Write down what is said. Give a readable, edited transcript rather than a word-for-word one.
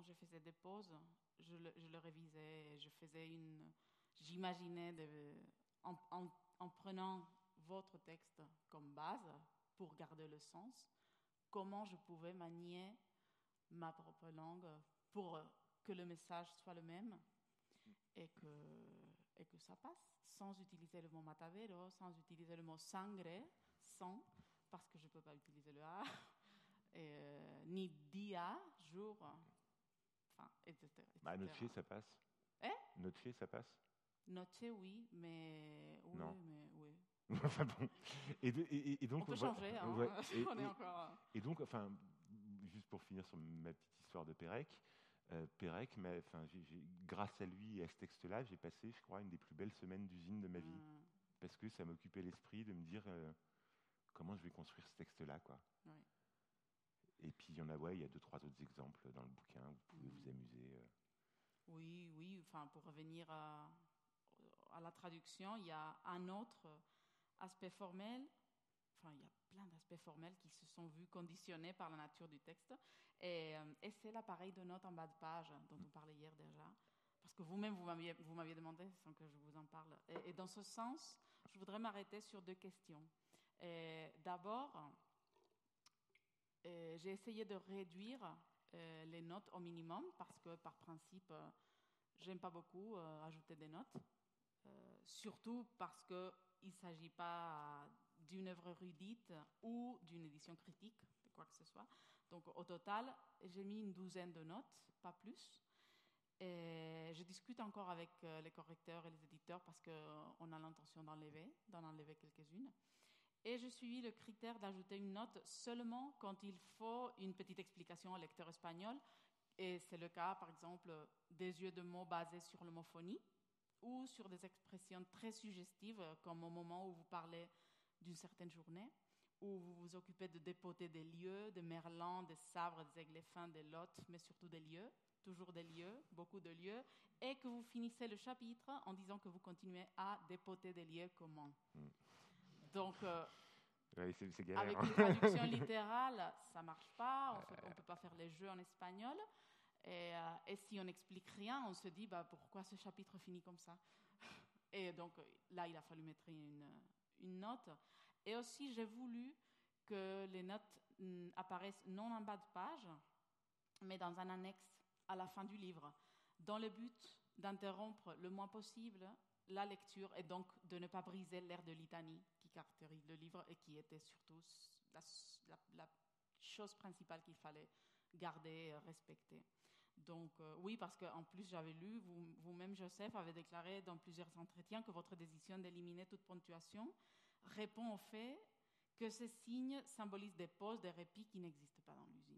je faisais des pauses, je le révisais, j'imaginais en prenant votre texte comme base pour garder le sens, comment je pouvais manier ma propre langue pour que le message soit le même et que ça passe, sans utiliser le mot matadero, sans utiliser le mot sangre, sang, parce que je ne peux pas utiliser le A, ni dia, jour, enfin, etc. Noche, ça passe. Noche, ça passe. Noche, oui, mais... Oui, non. Mais oui. Enfin bon. Et donc, on peut changer, hein. Ouais, on est encore... Et donc, enfin, juste pour finir sur ma petite histoire de Pérec, grâce à lui et à ce texte-là, j'ai passé, je crois, une des plus belles semaines d'usine de ma vie. Parce que ça m'occupait l'esprit de me dire comment je vais construire ce texte-là, quoi. Oui. Et puis, il y a 2-3 autres exemples dans le bouquin, vous pouvez vous amuser. Oui, enfin, pour revenir à la traduction, il y a un autre aspect formel. Enfin, il y a plein d'aspects formels qui se sont vus conditionnés par la nature du texte. Et c'est l'appareil de notes en bas de page dont on parlait hier déjà. Parce que vous-même, vous m'aviez demandé sans que je vous en parle. Et dans ce sens, je voudrais m'arrêter sur 2 questions. D'abord, j'ai essayé de réduire les notes au minimum parce que, par principe, j'aime pas beaucoup ajouter des notes. Surtout parce qu'il ne s'agit pas d'une œuvre érudite ou d'une édition critique, de quoi que ce soit. Donc, au total, j'ai mis une 12aine de notes, pas plus. Et je discute encore avec les correcteurs et les éditeurs parce qu'on a l'intention d'en enlever quelques-unes. Et je suis le critère d'ajouter une note seulement quand il faut une petite explication au lecteur espagnol. Et c'est le cas, par exemple, des jeux de mots basés sur l'homophonie ou sur des expressions très suggestives, comme au moment où vous parlez d'une certaine journée, où vous vous occupez de dépoter des lieux, des merlans, des sabres, des éléphants, des lottes, mais surtout des lieux, toujours des lieux, beaucoup de lieux, et que vous finissez le chapitre en disant que vous continuez à dépoter des lieux communs. Donc, c'est galère, avec une traduction littérale, ça ne marche pas, on ne peut pas faire les jeux en espagnol. Et si on n'explique rien, on se dit pourquoi ce chapitre finit comme ça. Et donc là, il a fallu mettre une note. Et aussi, j'ai voulu que les notes apparaissent non en bas de page, mais dans un annexe à la fin du livre, dans le but d'interrompre le moins possible la lecture et donc de ne pas briser l'air de litanie qui caractérise le livre et qui était surtout la chose principale qu'il fallait garder, respecter. Donc oui, parce qu'en plus j'avais lu, vous-même Joseph avez déclaré dans plusieurs entretiens que votre décision d'éliminer toute ponctuation répond au fait que ces signes symbolisent des pauses, des répits qui n'existent pas dans l'usine.